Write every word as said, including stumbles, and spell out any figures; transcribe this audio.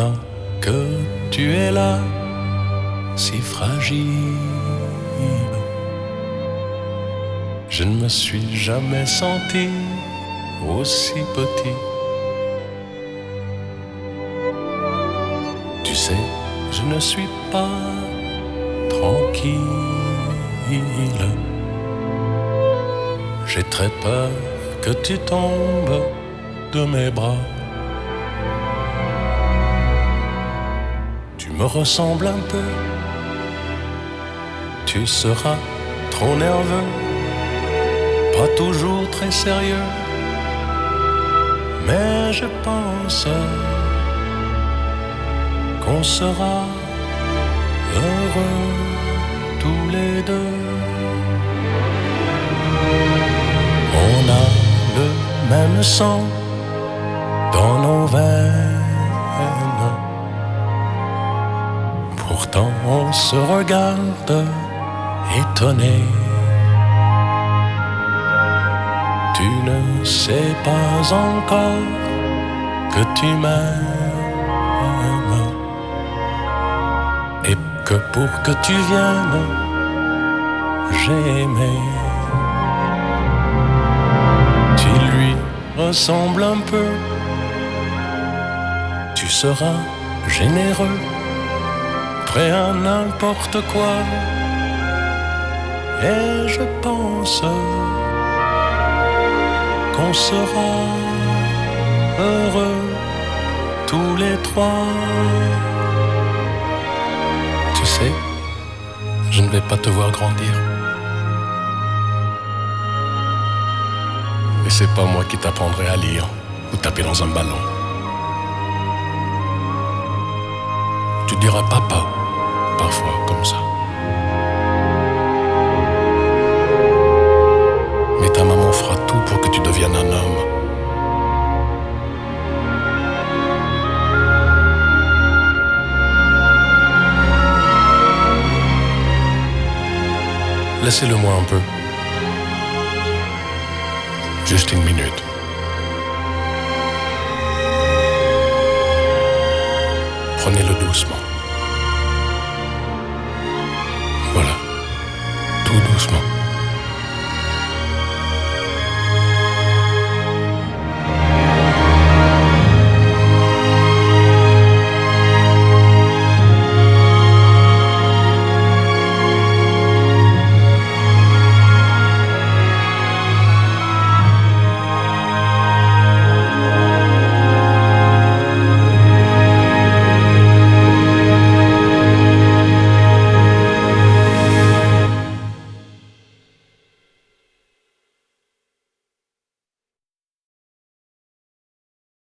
maintenant que tu es là, si fragile. Je ne me suis jamais senti aussi petit. Tu sais, je ne suis pas tranquille. J'ai très peur que tu tombes de mes bras. Tu me ressembles un peu. Tu seras trop nerveux, pas toujours très sérieux. Mais je pense qu'on sera heureux tous les deux. On a le même sang dans nos veines. Pourtant on se regarde étonné. Tu ne sais pas encore que tu m'aimes et que pour que tu viennes, j'ai aimé. Tu lui ressembles un peu. Tu seras généreux, prêt à n'importe quoi. Et je pense qu'on sera heureux tous les trois. Tu sais, je ne vais pas te voir grandir. Et c'est pas moi qui t'apprendrai à lire ou taper dans un ballon. Tu diras papa, parfois comme ça. Mais ta maman fera tout pour que tu deviennes un homme. Laissez-le-moi un peu. Juste une minute. Prenez-le doucement. Voilà, tout doucement.